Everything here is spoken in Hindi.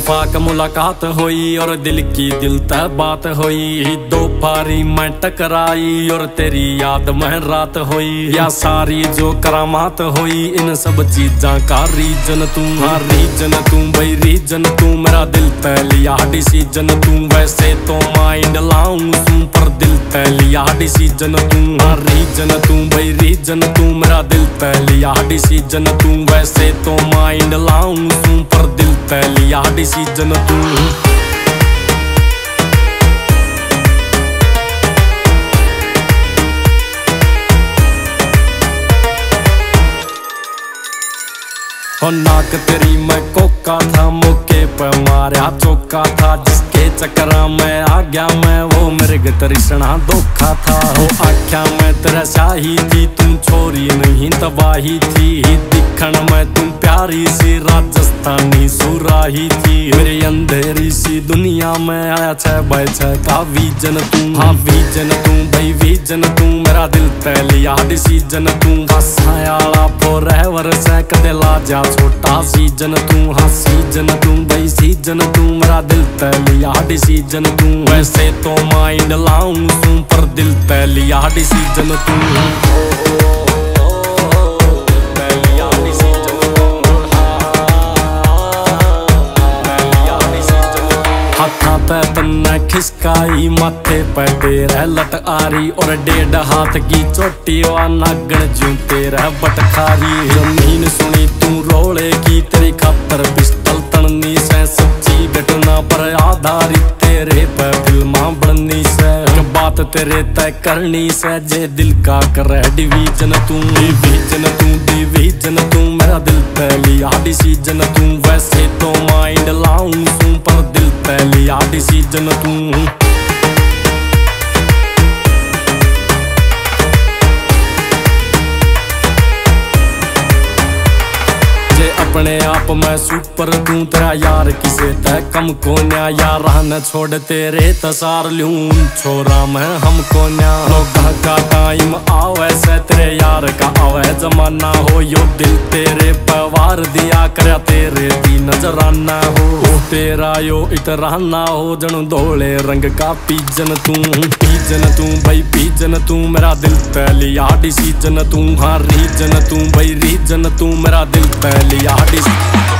इत्तेफाक मुलाकात हुई और दिल की दिल तय बात हुई। दो पारी मैं टकराई और तेरी याद में रात हुई। या सारी जो करामात हुई इन सब चीजा का रीजन तू। हाँ रीजन तू भाई रीजन तू, मेरा दिल तय लिया डिसीजन तू। वैसे तो माइंड लाऊं तू पर दिल तय लिया डिसीजन तू। हाँ रीजन तू भाई रीजन तू, मेरा दिल तय लिया डिसीजन तू। वैसे तो माइंड लाऊं तू पर दिल तय लिया डिसीजन तू। और नाक तेरी मैं कोका था, मौके पर मारा चौका था। जिसके चक्करा में आ गया मैं वो मृग तृष्णा धोखा था। वो आख्या मैं तेरा शाही थी, तुम छोरी नहीं तबाही थी। दिखण में तुम प्यारी सी राजस्थानी सुराही थी। मेरी अंधेरी सी दुनिया में आया 6x6 का विजन तू। हाँ विजन तू भाई विजन तू, मेरा दिल तय लिया डिसीजन तू। हसायाला फॉरएवर से कदे ला जा छोटा सीजन तू। हाँ सीजन तू भाई सीजन तू, मेरा दिल तय लिया डिसीजन तू। वैसे तो माइंड लाऊं तू पर दिल तय लिया डिसीजन तू। हाथा पे तन्ने खिसकाई, माथे पे तेरा लट आरी। और 1.5 हाथ की चोटी वा नागण जूं तेरा बटखारी। जमीन सुनी तू रोले की तेरी खातर पिस्टल तड़नी से। सच्ची घटना पर आधारित तेरे पे फिल्मा बननी से। बात तेरे तय करनी से जे दिल का करे डिवीजन तू। डिवीजन तू डिवीजन तू, मेरा दिल तय लिया डिसीजन तू। वैसे तो माइंड लाऊं तू पर दिल तय लिया डिसीजन तू। अपने आप में सुपर तू, तेरा यार किसे तय कम को न्या। यार न छोड़ तेरे तसार लूं छोरा मैं हमको न्या। लोगा का टाइम आवे से तेरे यार का आवे जमाना हो। यो दिल तेरे पवार दिया कर तेरे दी नजराना हो। तेरा यो इतराना हो जन धोले रंग का पीजन तू। पीजन तू भाई पीजन तू, मेरा दिल तय लिया डिसीजन तू। हाँ रीजन तू भाई रीजन तू, मेरा दिल तय लिया डिसीजन।